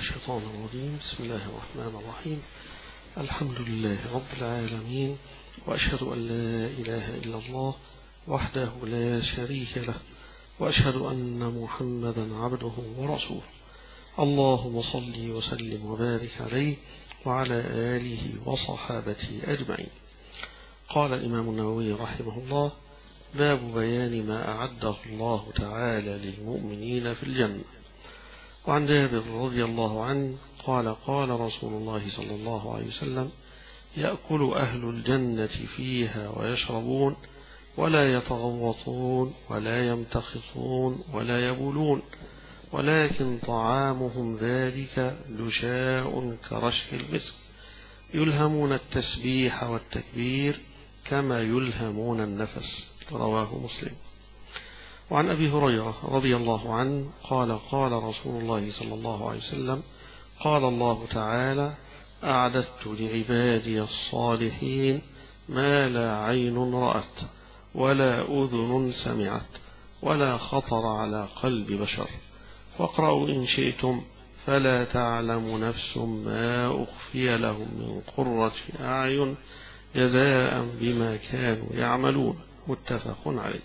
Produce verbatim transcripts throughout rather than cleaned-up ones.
الشيطان الرجيم. بسم الله الرحمن الرحيم. الحمد لله رب العالمين، وأشهد أن لا إله إلا الله وحده لا شريك له، وأشهد أن محمدا عبده ورسوله. اللهم صل وسلم وبارك عليه وعلى آله وصحابته أجمعين. قال الإمام النووي رحمه الله: باب بيان ما أعده الله تعالى للمؤمنين في الجنة. وعن جابر رضي الله عنه قال: قال رسول الله صلى الله عليه وسلم: يأكل أهل الجنة فيها ويشربون ولا يتغوطون ولا يمتخطون ولا يبولون، ولكن طعامهم ذلك لشاء كرشح المسك، يلهمون التسبيح والتكبير كما يلهمون النفس. رواه مسلم. وعن أبي هريرة رضي الله عنه قال: قال رسول الله صلى الله عليه وسلم: قال الله تعالى: أعددت لعبادي الصالحين ما لا عين رأت ولا أذن سمعت ولا خطر على قلب بشر، واقرأوا إن شئتم: فلا تعلم نفس ما أخفي لهم من قرة أعين جزاء بما كانوا يعملون. متفق عليه.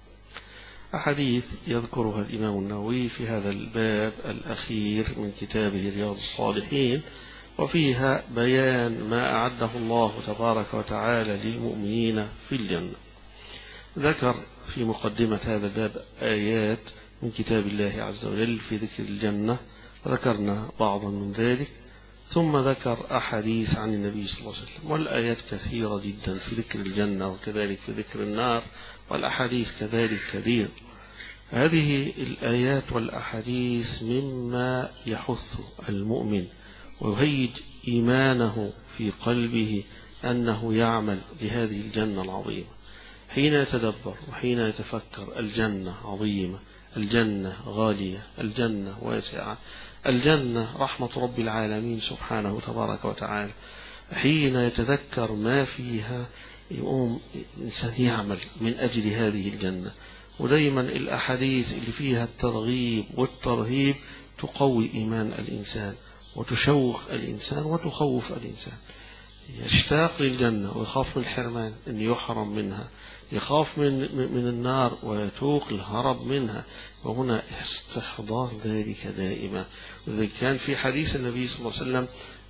أحاديث يذكرها الإمام النووي في هذا الباب الأخير من كتابه رياض الصالحين، وفيها بيان ما أعده الله تبارك وتعالى للمؤمنين في الجنة. ذكر في مقدمة هذا الباب آيات من كتاب الله عز وجل في ذكر الجنة، وذكرنا بعضا من ذلك، ثم ذكر أحاديث عن النبي صلى الله عليه وسلم، والآيات كثيرة جدا في ذكر الجنة، وكذلك في ذكر النار، والأحاديث كذلك كثير. هذه الآيات والأحاديث مما يحث المؤمن ويهيج إيمانه في قلبه أنه يعمل بهذه الجنة العظيمة. حين يتدبر وحين يتفكر: الجنة عظيمة، الجنة غالية، الجنة واسعة، الجنة رحمة رب العالمين سبحانه تبارك وتعالى. حين يتذكر ما فيها يقوم إنسان يعمل من أجل هذه الجنة. ودايما الأحاديث اللي فيها الترغيب والترهيب تقوي إيمان الإنسان وتشوق الإنسان وتخوف الإنسان. يشتاق للجنة ويخاف من الحرمان أن يحرم منها، يخاف من من النار ويتوق الهرب منها، وهنا استحضار ذلك دائما. وإذا كان في حديث النبي صلى الله عليه وسلم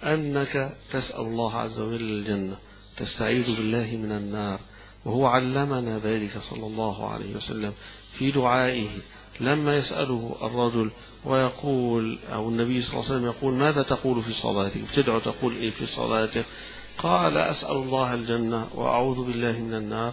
أنك تسأل الله عز وجل الجنة، تستعيذ بالله من النار، وهو علمنا ذلك صلى الله عليه وسلم في دعائه لما يسأله الرجل ويقول، أو النبي صلى الله عليه وسلم يقول: ماذا تقول في صلاتك؟ بتدعو تقول إيه في صلاتك؟ قال: أسأل الله الجنة وأعوذ بالله من النار،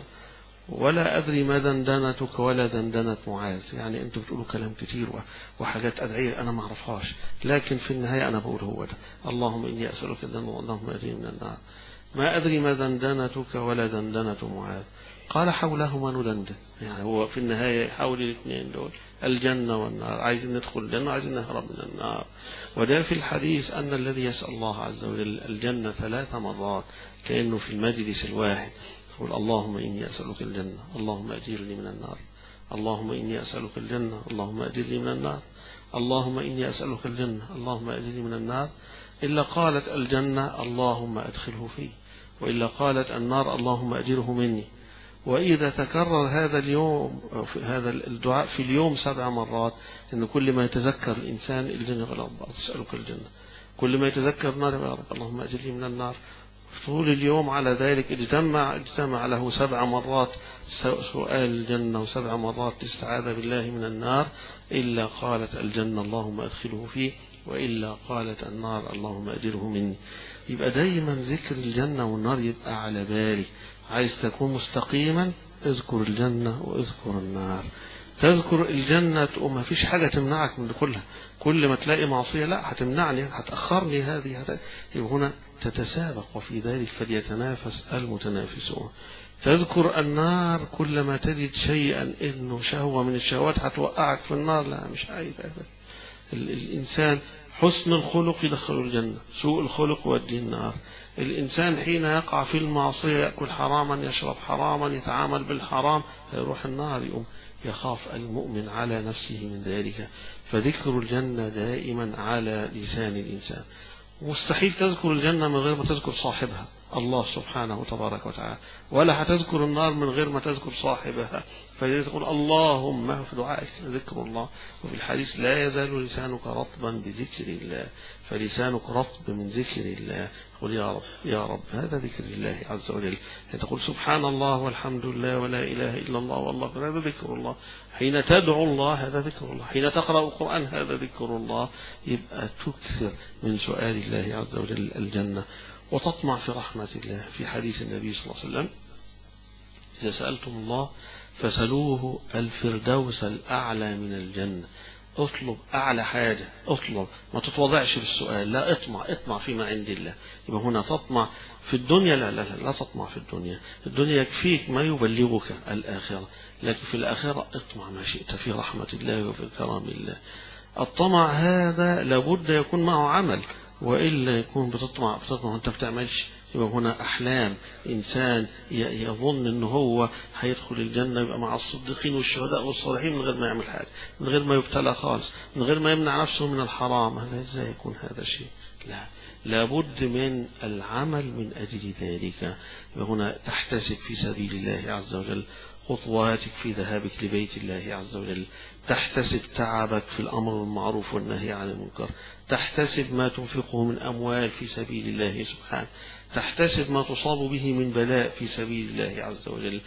ولا أدري ما دندنتك ولا دندنة معاذ. يعني أنتم بتقولوا كلام كتير وحاجات أدعية أنا ما أعرفهاش، لكن في النهاية أنا بقول هو ده: اللهم إني أسألك الجنة واللهم أجرني من النار. ما أدري ما دندنتك ولا دندنة معاذ. قال: حولهما ندندن. يعني هو في النهاية حول الاثنين دول، الجنة والنار، عايزين ندخل الجنة وعايزين نهرب من النار. وده في الحديث أن الذي يسأل الله عز وجل الجنة ثلاث مرات كأنه في المجلس الواحد يقول: اللهم إني أسألك الجنة، اللهم أجرني من النار، اللهم إني أسألك الجنة، اللهم أجرني من النار، اللهم إني أسألك الجنة، اللهم أجرني من النار. إلا قالت الجنة: اللهم أدخله فيه، وإلا قالت النار: اللهم أجره مني. وإذا تكرر هذا اليوم هذا الدعاء في اليوم سبع مرات، إن كل ما يتذكر الإنسان الجنة يقول: الله أسألك الجنة، كل ما يتذكر النار يا رب اللهم أجرني من النار. طول اليوم على ذلك اجتمع اجتمع له سبع مرات سؤال الجنة وسبع مرات الاستعاذة بالله من النار. إلا قالت الجنة: اللهم أدخله فيه، وإلا قالت النار: اللهم أجره مني. يبقى دايما ذكر الجنة والنار يبقى على بالي. عايز تكون مستقيما، اذكر الجنة واذكر النار. تذكر الجنة تقوم ما فيش حاجة تمنعك من دخولها. كل ما تلاقي معصية: لا هتمنعني، هتأخرني هذه هت... يبقى هنا تتسابق، وفي ذلك فليتنافس المتنافسون. تذكر النار كل ما تجد شيئا إنه شهوة من الشهوات هتوقعك في النار، لا مش عايز هذا. الإنسان حسن الخلق يدخل الجنة، سوء الخلق يوديه النار. الإنسان حين يقع في المعصية يأكل حراما، يشرب حراما، يتعامل بالحرام، يروح النار، يقوم يخاف المؤمن على نفسه من ذلك. فذكر الجنة دائما على لسان الإنسان. مستحيل تذكر الجنة من غير ما تذكر صاحبها الله سبحانه وتبارك وتعالى، ولا هتذكر النار من غير ما تذكر صاحبها. فيقول اللهم في دعائك ذكر الله. وفي الحديث لا يزال لسانك رطبا بذكر الله، فلسانك رطب من ذكر الله. قل يا رب يا رب، هذا ذكر الله عز وجل. تقول سبحان الله والحمد لله ولا إله إلا الله والله أكبر، هذا ذكر الله. حين تدعو الله هذا ذكر الله. حين تقرأ القرآن هذا ذكر الله. يبقى تكثر من سؤال الله عز وجل الجنة وتطمع في رحمة الله. في حديث النبي صلى الله عليه وسلم إذا سألتم الله فسألوه الفردوس الأعلى من الجنة. اطلب أعلى حاجة، اطلب، ما تتوضعش في السؤال، لا اطمع، اطمع فيما عند الله. يبقى هنا تطمع في الدنيا، لا لا لا, لا تطمع في الدنيا. الدنيا يكفيك ما يبلغك الآخرة، لكن في الآخرة اطمع ما شئت في رحمة الله وفي كرم الله. الطمع هذا لابد يكون معه عمل، وإلا يكون بتطمع بتطمع وانت بتعملش. يبقى هنا أحلام، إنسان يظن أنه هو هيدخل الجنة يبقى مع الصديقين والشهداء والصالحين من غير ما يعمل حاجة، من غير ما يبتلى خالص، من غير ما يمنع نفسه من الحرام. هذا إزاي يكون هذا شيء؟ لا، لابد من العمل من أجل ذلك. هنا تحتسب في سبيل الله عز وجل خطواتك في ذهابك لبيت الله عز وجل، تحتسب تعبك في الأمر بالمعروف والنهي عن المنكر، تحتسب ما تنفقه من أموال في سبيل الله سبحانه، تحتسب ما تصاب به من بلاء في سبيل الله عز وجل.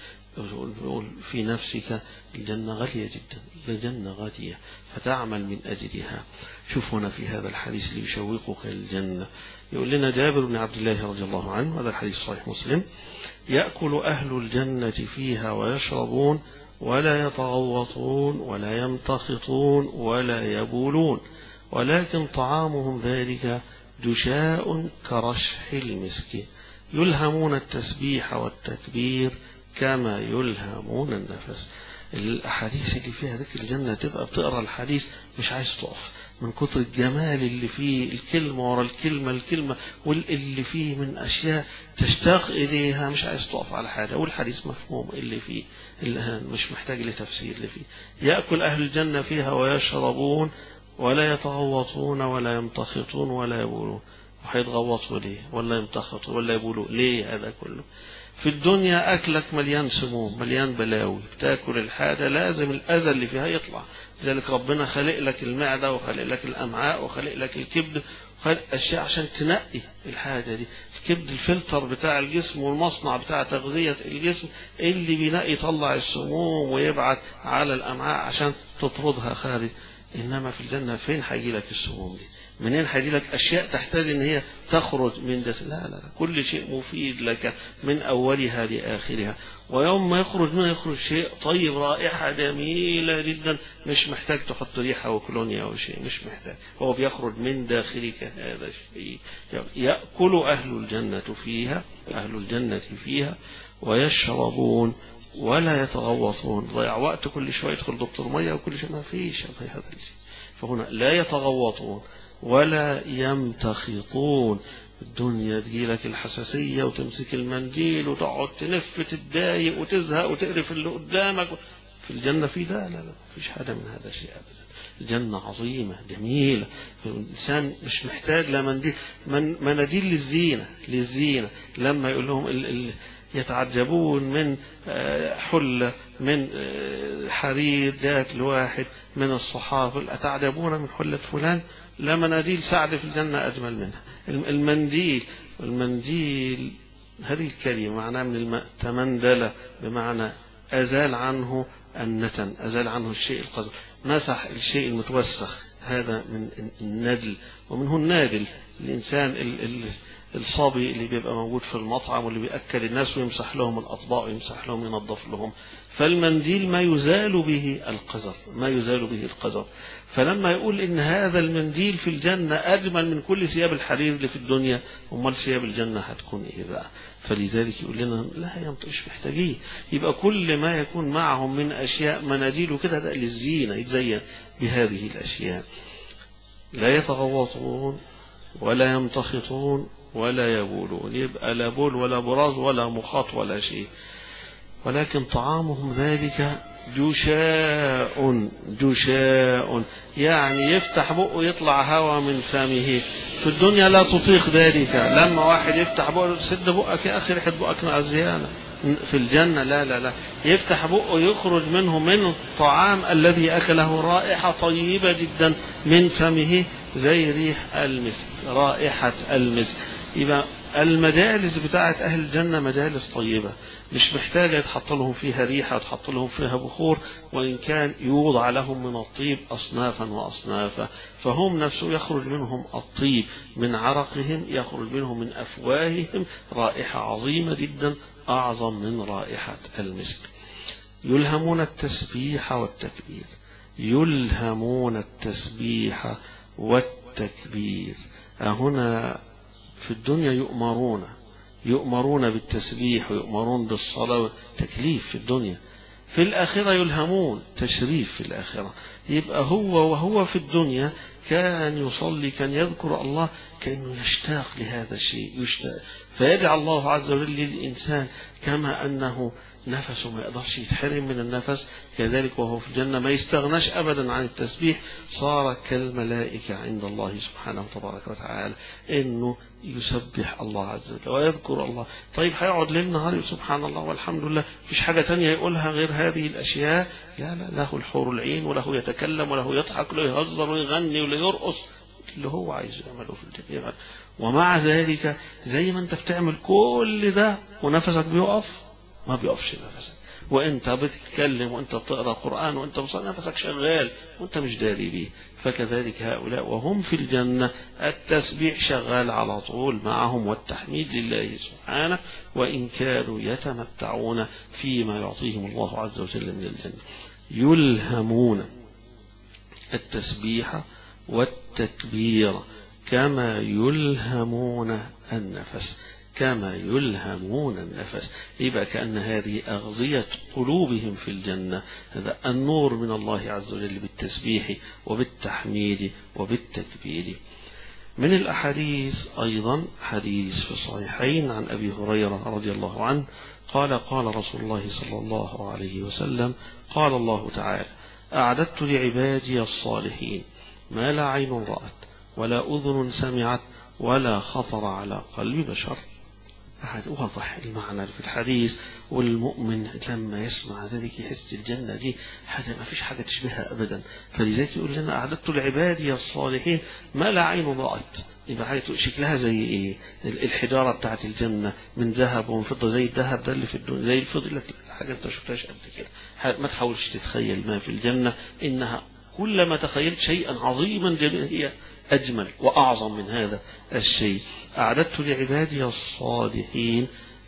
في نفسك الجنة غالية جدا، الجنة غالية، فتعمل من أجلها. شوف هنا في هذا الحديث اللي يشوقك الجنة، يقول لنا جابر بن عبد الله رضي الله عنه، هذا الحديث صحيح مسلم: يأكل أهل الجنة فيها ويشربون ولا يتغوطون ولا يمتخطون ولا يبولون، ولكن طعامهم ذلك جشاء كرشح المسك، يلهمون التسبيح والتكبير كما يلهمون النفس. الأحاديث اللي فيها ذكر الجنة تبقى بتقرأ الحديث مش عايز تقف من كتر الجمال اللي فيه، الكلمة ورا الكلمة الكلمة واللي فيه من أشياء تشتاق إليها، مش عايز تقف على حاجة. والحديث مفهوم اللي فيه، اللي مش محتاج لتفسير اللي فيه. يأكل أهل الجنة فيها ويشربون ولا يتغوطون ولا يمتخطون ولا يبولون. وهيتغوطوا ليه ولا يمتخطوا ولا يبولوا ليه؟ هذا كله في الدنيا أكلك مليان سموم، مليان بلاوي، بتاكل الحاجة لازم الأذى اللي فيها يطلع. لذلك ربنا خلق لك المعدة وخلق لك الأمعاء وخلق لك الكبد وخلق أشياء عشان تنقي الحاجة دي. الكبد الفلتر بتاع الجسم والمصنع بتاع تغذية الجسم اللي بينقي يطلع السموم ويبعت على الأمعاء عشان تطردها خارج. إنما في الجنة فين هيجي لك السموم دي؟ منين هيجي لك أشياء تحتاج إن هي تخرج من دس؟ لا لا، كل شيء مفيد لك من أولها لآخرها. ويوم ما يخرج منها يخرج شيء طيب، رائحة جميلة جدا، مش محتاج تحط ريحة وكولونيا أو شيء، مش محتاج، هو بيخرج من داخلك هذا الشيء. يأكل أهل الجنة فيها، أهل الجنة فيها ويشربون ولا يتغوطون. ضيع وقت كل شوية يدخل دكتور مية وكل شيء، ما فيش هذا الشيء. فهنا لا يتغوطون ولا يمتخطون. الدنيا تجيلك الحساسية وتمسك المنديل وتقعد تلف تتضايق وتزهق وتقرف اللي قدامك. في الجنة في ده لا لا، مفيش حاجة من هذا الشيء أبدا. الجنة عظيمة جميلة، الإنسان مش محتاج لمنديل، من مناديل للزينة للزينة. لما يقول لهم ال ال يتعجبون من حلة من حرير جاءت لواحد من الصحابة: أتعجبون من حلة فلان؟ لا، مناديل سعد في الجنة أجمل منها. المنديل المنديل هذه الكلمة معناها من الماء، تمندل بمعنى أزال عنه النتن، أزال عنه الشيء القذر، مسح الشيء المتوسخ. هذا من الندل، ومنه النادل الإنسان الصبي اللي بيبقى موجود في المطعم واللي بيأكل الناس ويمسح لهم الأطباق ويمسح لهم ينظف لهم. فالمنديل ما يزال به القذر، ما يزال به القذر. فلما يقول إن هذا المنديل في الجنة أجمل من كل ثياب الحرير اللي في الدنيا، أمال ثياب الجنة هتكون إيه بقى؟ فلذلك يقول لنا لا يمطش محتاجين. يبقى كل ما يكون معهم من أشياء مناديل وكده ده للزينة، يتزين بهذه الأشياء. لا يتغوطون ولا يمتخطون ولا يبولون، يبقى لا بول ولا براز ولا مخاط ولا شيء، ولكن طعامهم ذلك جشاء جشاء، يعني يفتح بقه يطلع هوا من فمه. في الدنيا لا تطيق ذلك، لما واحد يفتح بقه سد بقك يا أخي ريحة بقك معزيانة. في الجنة لا لا لا، يفتح بقه يخرج منه من الطعام الذي أكله رائحة طيبة جدا من فمه زي ريح المسك، رائحة المسك. يبقى المجالس بتاعة أهل الجنة مجالس طيبة، مش محتاجة يتحط لهم فيها ريحة يتحط لهم فيها بخور، وإن كان يوضع لهم من الطيب أصنافا وأصنافا، فهم نفسه يخرج منهم الطيب من عرقهم، يخرج منهم من أفواههم رائحة عظيمة جدا أعظم من رائحة المسك. يلهمون التسبيح والتكبير، يلهمون التسبيح والتكبير. هنا في الدنيا يؤمرون يؤمرون بالتسبيح ويؤمرون بالصلاة، تكليف في الدنيا. في الآخرة يلهمون، تشريف في الآخرة. يبقى هو وهو في الدنيا كان يصلي، كان يذكر الله، كأنه يشتاق لهذا الشيء، يشتاق، فيدعى الله عز وجل للإنسان كما أنه نفسه ما يقدرش يتحرم من النفس، كذلك وهو في الجنة ما يستغناش أبدا عن التسبيح، صار كالملائكة عند الله سبحانه تبارك وتعالى، إنه يسبح الله عز وجل ويذكر الله. طيب هيقعد ليل نهار سبحان الله والحمد لله، مفيش حاجة تانية يقولها غير هذه الأشياء؟ لا لا، له الحور العين، وله يتكلم، وله يضحك، وله يهزر ويغني وله يرقص، اللي هو عايز يعمله في الجنة. ومع ذلك زي ما انت بتعمل كل ده ونفسك بيقف، ما بيقفش نفسك، وانت بتتكلم وانت بتقرأ قرآن وانت بتصلي نفسك شغال وانت مش داري بيه. فكذلك هؤلاء وهم في الجنة التسبيح شغال على طول معهم، والتحميد لله سبحانه، وإن كانوا يتمتعون فيما يعطيهم الله عز وجل من الجنة. يلهمون التسبيح والتكبير كما يلهمون النفس، كما يلهمون النفس. يبقى كأن هذه أغذية قلوبهم في الجنة، هذا النور من الله عز وجل بالتسبيح وبالتحميد وبالتكبير. من الأحاديث أيضا حديث في الصحيحين عن أبي هريرة رضي الله عنه قال قال رسول الله صلى الله عليه وسلم قال الله تعالى: أعددت لعبادي الصالحين ما لا عين رأت ولا أذن سمعت ولا خطر على قلب بشر. أحد واضح المعنى في الحديث، والمؤمن لما يسمع ذلك يحس الجنة دي حاجة ما فيش حاجة تشبهها أبدا. فلذلك يقول لنا: أعددت لعبادي الصالحين ما لا عين رأت. يبقى شكلها زي إيه؟ الحجارة بتاعت الجنة من ذهب ومن زي الذهب ده اللي في الدنيا، زي الفضة، لك حاجة أنت شفتهاش قبل كده. ما تحاولش تتخيل ما في الجنة، إنها كلما تخيلت شيئا عظيما هي أجمل وأعظم من هذا الشيء. أعددت لعبادي الصالحين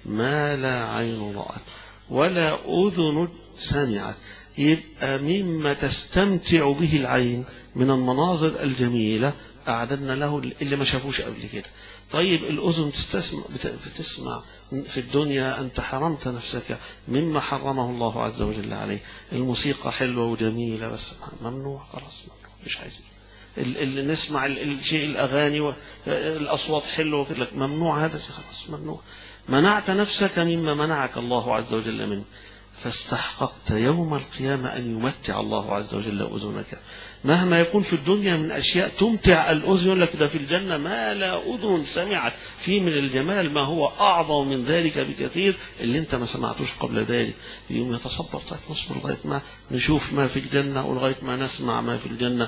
ما لا عين رأت ولا أذن سمعت. يبقى مما تستمتع به العين من المناظر الجميلة أعددنا له اللي ما شافوش قبل كده. طيب الأذن بتسمع, بتسمع في الدنيا، أنت حرمت نفسك مما حرمه الله عز وجل عليه. الموسيقى حلوة وجميلة بس ممنوع، خلاص ممنوع، مش عايزين. اللي نسمع الشيء الأغاني والأصوات حلوة لك ممنوع، هذا خلاص ممنوع. منعت نفسك مما منعك الله عز وجل منه، فاستحققت يوم القيامة أن يمتع الله عز وجل أذنك. مهما يكون في الدنيا من أشياء تمتع الأذن، يقول لك ده في الجنة ما لا أذن سمعت، في من الجمال ما هو أعظم من ذلك بكثير اللي انت ما سمعتوش قبل ذلك. يوم يتصبر، طيب نصبر لغاية ما نشوف ما في الجنة ولغاية ما نسمع ما في الجنة.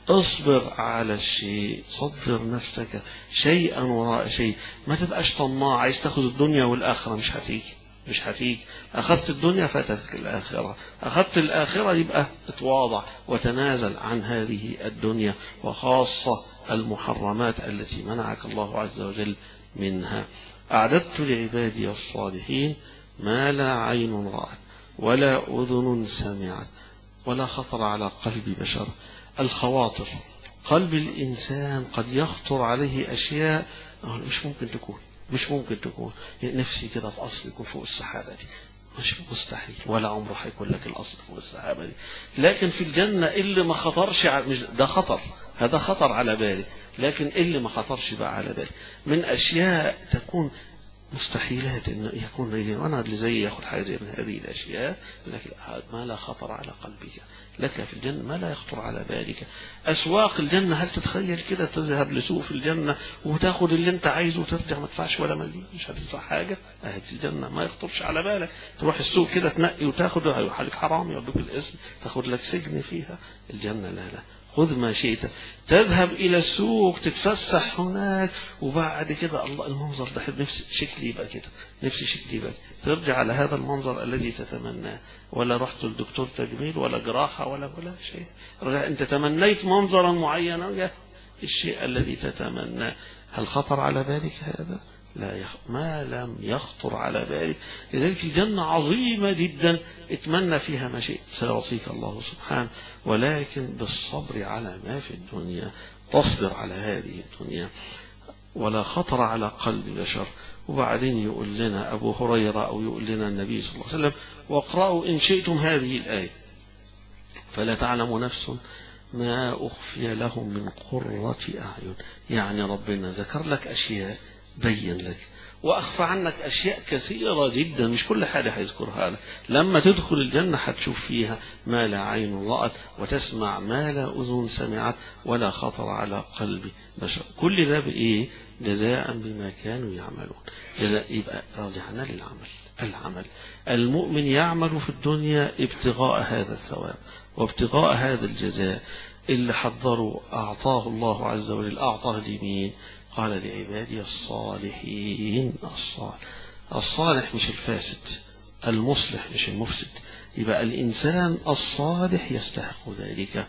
اصبر على الشيء، صبر نفسك شيئا وراء شيء، ما تبقاش طماع عايز تاخد الدنيا والآخرة، مش هتيجي مش هتيجي. أخذت الدنيا فاتتك الآخرة، أخذت الآخرة يبقى اتواضع وتنازل عن هذه الدنيا، وخاصة المحرمات التي منعك الله عز وجل منها. أعددت لعبادي الصالحين ما لا عين رأت ولا أذن سمعت ولا خطر على قلب بشر. الخواطر، قلب الإنسان قد يخطر عليه أشياء مش ممكن تكون مش ممكن تكون نفسي كده في أصل يكون فوق السحابة دي، مش مستحيل، ولا عمره هيكون لك الأصل والسحابة دي. لكن في الجنة اللي ما خطرش ع... مش ده خطر، هذا خطر على بالي، لكن اللي ما خطرش بقى على بالي من أشياء تكون مستحيلات إنه يكون وأنا اللي زي يأخذ حاجة من هذه الأشياء، لكن ما لا خطر على قلبك، لك في الجنة ما لا يخطر على بالك. أسواق الجنة، هل تتخيل كده تذهب لسوق في الجنة وتاخد اللي أنت عايزه وترجع ما تدفعش ولا مليم، مش هتدفع حاجة؟ أهل الجنة ما يخطرش على بالك، تروح السوق كده تنقي وتاخد، هيروح عليك حرام يودوك الاسم تاخد لك سجن فيها. الجنة لا لا، خذ ما شئت، تذهب إلى السوق تتفسح هناك، وبعد كده الله المنظر ده نفسي شكلي يبقى كده، نفسي شكلي يبقى كده، ترجع على هذا المنظر الذي تتمناه، ولا رحت للدكتور تجميل ولا جراحة ولا ولا شيء، رجع أنت تمنيت منظرا معينا، الشيء الذي تتمناه هل خطر على بالك هذا؟ لا يخ... ما لم يخطر على بالك. لذلك الجنة عظيمة جدا، اتمنى فيها ما شئت سيعطيك الله سبحانه، ولكن بالصبر على ما في الدنيا، تصبر على هذه الدنيا، ولا خطر على قلب بشر. وبعدين يقول لنا أبو هريرة أو يقول لنا النبي صلى الله عليه وسلم: واقرأوا إن شئتم هذه الآية فلا تعلم نفس ما أخفي لهم من قرة أعين. يعني ربنا ذكر لك أشياء، بين لك، وأخفى عنك أشياء كثيرة جدا، مش كل حاجة هيذكرها لك. لما تدخل الجنة هتشوف فيها ما لا عين رأت، وتسمع ما لا أذن سمعت، ولا خطر على قلب بشر. كل ده بإيه؟ جزاء بما كانوا يعملون. جزاء، يبقى راجعنا للعمل. العمل، المؤمن يعمل في الدنيا ابتغاء هذا الثواب وابتغاء هذا الجزاء اللي حضره أعطاه الله عز وجل. أعطاه لمين؟ قال: لعبادي الصالحين. الصالح الصالح مش الفاسد، المصلح مش المفسد. يبقى الإنسان الصالح يستحق ذلك،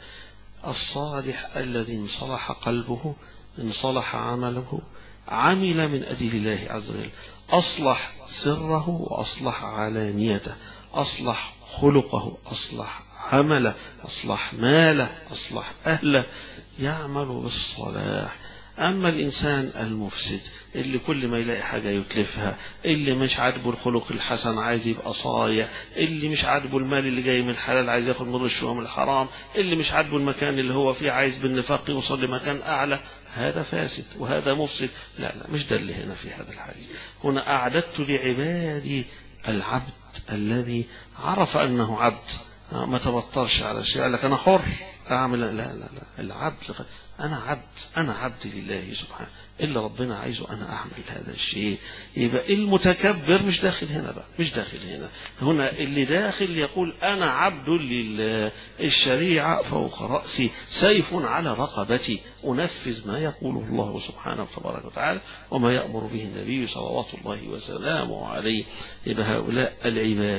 الصالح الذي انصلح قلبه، انصلح عمله، عمل من أجل الله عز وجل، أصلح سره وأصلح علانيته، أصلح خلقه، أصلح عمله، أصلح ماله، أصلح أهله، يعمل بالصلاح. أما الإنسان المفسد اللي كل ما يلاقي حاجة يتلفها، اللي مش عاجبه الخلق الحسن عايز يبقى صايع، اللي مش عاجبه المال اللي جاي من الحلال عايز ياخد من الرشوة من الحرام، اللي مش عاجبه المكان اللي هو فيه عايز بالنفاق يوصل لمكان أعلى، هذا فاسد وهذا مفسد. لا لا، مش ده اللي هنا في هذا الحديث. هنا أعددت لعبادي العبد الذي عرف أنه عبد، ما تبطرش على شيء، قال لك أنا حر أعمل. لا لا لا، العبد أنا عبد، أنا عبد لله سبحانه، إلا ربنا عايزه أنا أعمل هذا الشيء. يبقى المتكبر مش داخل هنا بقى، مش داخل هنا. هنا اللي داخل يقول أنا عبد لله، الشريعة فوق رأسي، سيف على رقبتي، أنفذ ما يقوله الله سبحانه وتبارك وتعالى وما يأمر به النبي صلوات الله وسلامه عليه. يبقى هؤلاء العباد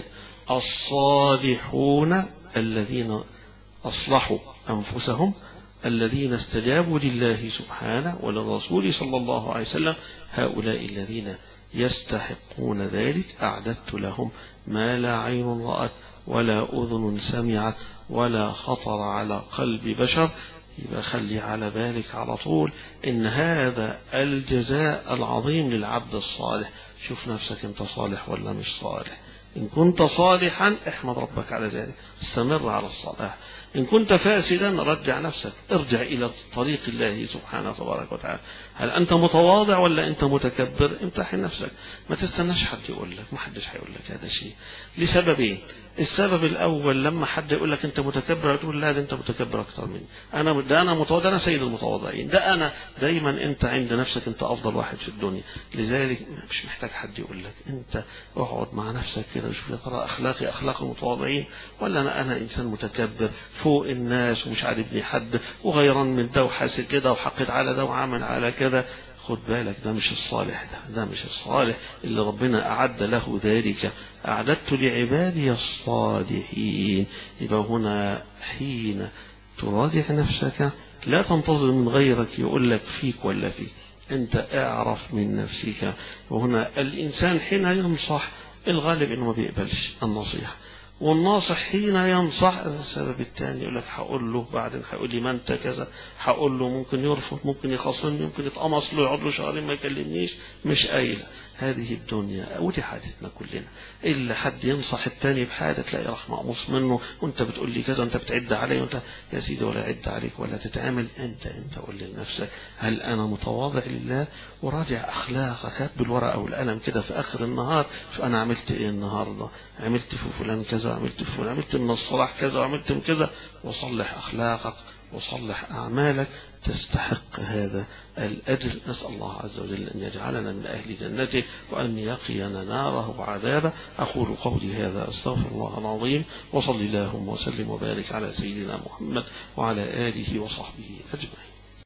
الصالحون الذين أصلحوا أنفسهم، الذين استجابوا لله سبحانه وللرسول صلى الله عليه وسلم، هؤلاء الذين يستحقون ذلك. أعددت لهم ما لا عين رأت ولا أذن سمعت ولا خطر على قلب بشر. يبقى خلي على بالك على طول إن هذا الجزاء العظيم للعبد الصالح. شوف نفسك أنت صالح ولا مش صالح. إن كنت صالحا احمد ربك على ذلك، استمر على الصلاح. إن كنت فاسدا رجع نفسك، ارجع إلى طريق الله سبحانه وتبارك وتعالى. هل أنت متواضع ولا أنت متكبر؟ امتحن نفسك، ما تستناش حد يقول لك، ما حدش هيقول لك هذا الشيء لسببين. السبب الأول لما حد يقول لك أنت متكبر تقول لا ده أنت متكبر أكتر مني، أنا ده أنا متواضع، أنا سيد المتواضعين، ده أنا دايما. أنت عند نفسك أنت أفضل واحد في الدنيا، لذلك مش محتاج حد يقول لك. أنت اقعد مع نفسك كده وشوف يا ترى أخلاقي أخلاق المتواضعين ولا أنا أنا إنسان متكبر فوق الناس ومش عاجبني حد وغيران من ده وحاسد كده وحقد على ده وعمل على كده. خد بالك، ده مش الصالح، ده ده مش الصالح اللي ربنا أعد له ذلك. أعددت لعبادي الصالحين. يبقى هنا حين تراجع نفسك لا تنتظر من غيرك يقول لك فيك ولا فيك، أنت اعرف من نفسك. وهنا الإنسان حين ينصح الغالب إنه ما بيقبلش النصيحة، والناصح حين ينصح السبب الثاني يقول لك هقول له بعدين هيقول لي ما انت كذا، هقول له ممكن يرفض، ممكن يخاصمني، ممكن يتقمص له، يقعد له شهرين ما يكلمنيش، مش قايله. هذه الدنيا ودي حاجتنا كلنا، الا حد ينصح الثاني بحاجه تلاقي راح مقموص منه، وانت بتقول لي كذا، انت بتعد علي، وانت يا سيدي ولا عد عليك ولا تتعامل. انت انت قول لنفسك هل انا متواضع لله؟ وراجع اخلاقك، هات بالورقه والقلم كده في اخر النهار شو انا عملت ايه النهارده، عملت في فلان كذا، عملت في فلان، عملت من الصلاح كذا، وعملت من كذا، وصلح اخلاقك وصلح اعمالك تستحق هذا الأجر. نسأل الله عز وجل أن يجعلنا من أهل جنته وأن يقينا ناره وعذابه. أقول قولي هذا أستغفر الله العظيم، وصلي اللهم وسلم وبارك على سيدنا محمد وعلى آله وصحبه أجمعين.